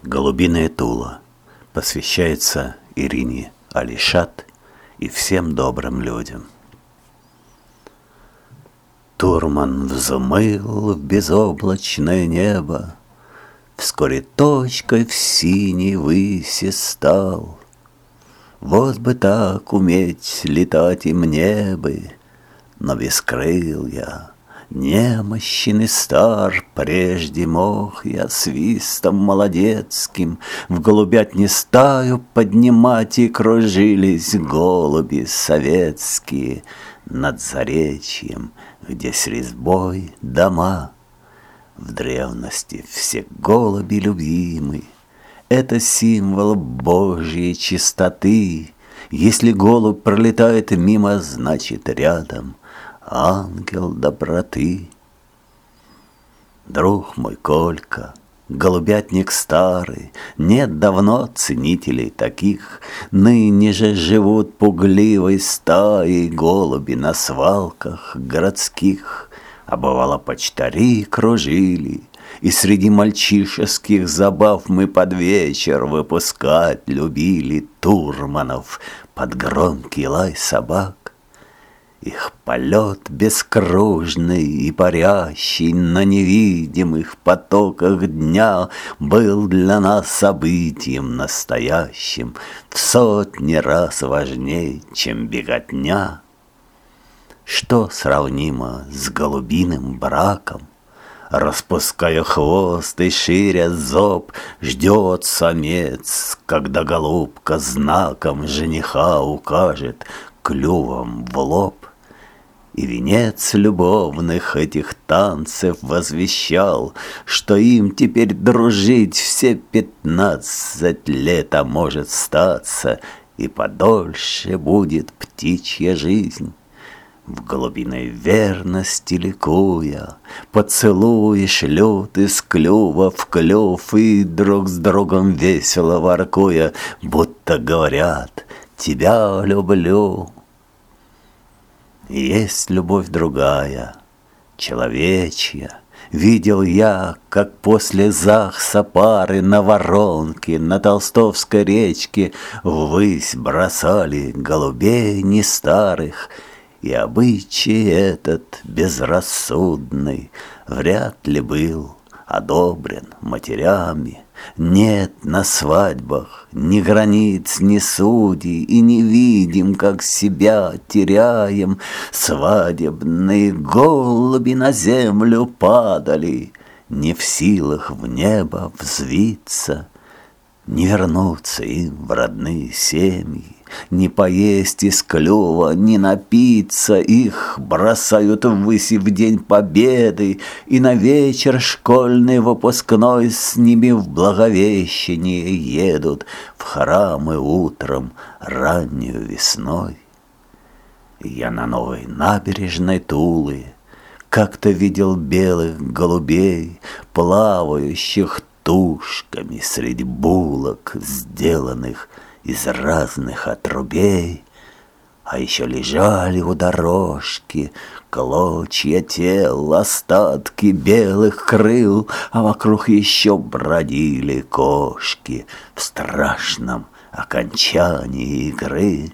Голубиная Тула посвящается Ирине Алишат и всем добрым людям. Турман взмыл в безоблачное небо, вскоре точкой в синей выси стал. Вот бы так уметь летать и мне бы, но без крыл я, немощен и стар, прежде мог я свистом молодецким в голубятне стаю поднимать, и кружились голуби советские над заречьем, где с резьбой дома. В древности все голуби любимы, это символ Божьей чистоты. Если голубь пролетает мимо, значит рядом ангел доброты. Друг мой Колька, голубятник старый, нет давно ценителей таких. Ныне же живут пугливой стаей голуби на свалках городских. А бывало, почтари кружили, и среди мальчишеских забав мы под вечер выпускать любили турманов под громкий лай собак. Их полет бескружный и парящий на невидимых потоках дня был для нас событием настоящим, в сотни раз важней, чем беготня. Что сравнимо с голубиным браком? Распуская хвост и ширя зоб, ждет самец, когда голубка знаком жениха укажет клювом в лоб. И венец любовных этих танцев возвещал, что им теперь дружить все 15 лет, а может статься, и подольше будет птичья жизнь. В голубиной верности ликуя, поцелуи шлют из клюва в клюв, и друг с другом весело воркуя, будто говорят: «Тебя люблю». Есть любовь другая, человечья. Видел я, как после захса пары на Воронке, на Толстовской речке ввысь бросали голубей не старых. И обычай этот безрассудный вряд ли был одобрен матерями. Нет на свадьбах ни границ, ни судей, и не видим, как себя теряем. Свадебные голуби на землю падали, не в силах в небо взвиться. Не вернуться им в родные семьи, не поесть из клюва, не напиться. Их бросают ввысь в день победы, и на вечер школьный выпускной с ними в Благовещение едут в храмы утром раннюю весной. Я на новой набережной Тулы как-то видел белых голубей, плавающих тушками среди булок, сделанных из разных отрубей. А еще лежали у дорожки клочья тел, остатки белых крыл, а вокруг еще бродили кошки в страшном окончании игры.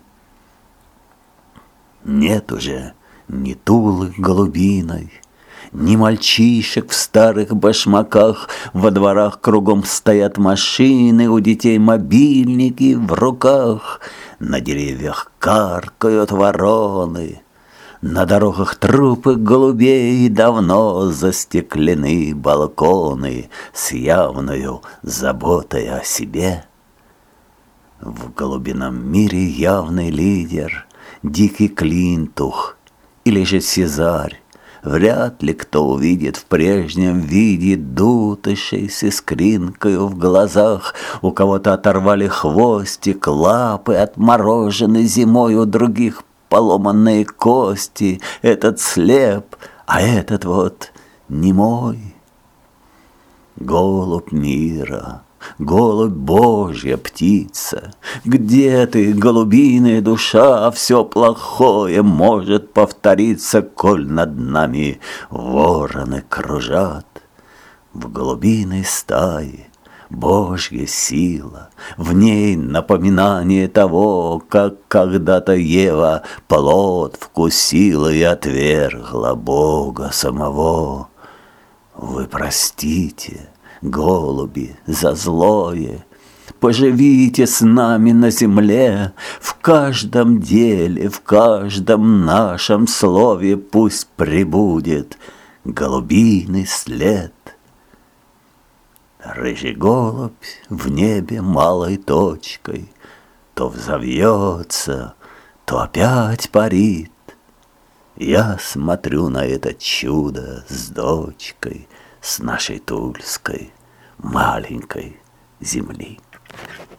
Нет уже ни Тулы голубиной, ни мальчишек в старых башмаках. Во дворах кругом стоят машины, у детей мобильники в руках. На деревьях каркают вороны, на дорогах трупы голубей. Давно застеклены балконы с явною заботой о себе. В голубином мире явный лидер — дикий Клинтух или же Сезарь. Вряд ли кто увидит в прежнем виде дутышей с искринкою в глазах. У кого-то оторвали хвостик, лапы отморожены зимой, у других поломанные кости. Этот слеп, а этот вот немой. Голубь мира, голубь Божья птица, где ты, голубиная душа? Все плохое может повториться, коль над нами вороны кружат. В голубиной стае Божья сила, в ней напоминание того, как когда-то Ева плод вкусила и отвергла Бога самого. Вы простите, голуби, за злое, поживите с нами на земле, в каждом деле, в каждом нашем слове пусть пребудет голубиный след. Рыжий голубь в небе малой точкой то взовьется, то опять парит. Я смотрю на это чудо с дочкой, с нашей тульской маленькой земли.